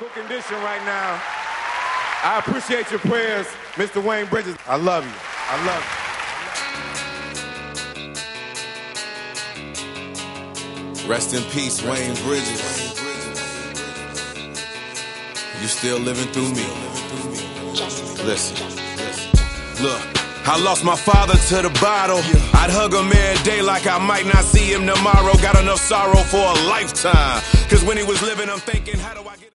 critical condition right now. I appreciate your prayers, Mr. Wayne Bridges. I love you. I love you. Rest in peace, Wayne Bridges. You still living through me. Listen. Look, I lost my father to the bottle. I'd hug him every day like I might not see him tomorrow. Got enough sorrow for a lifetime. Cause when he was living, I'm thinking, how do I get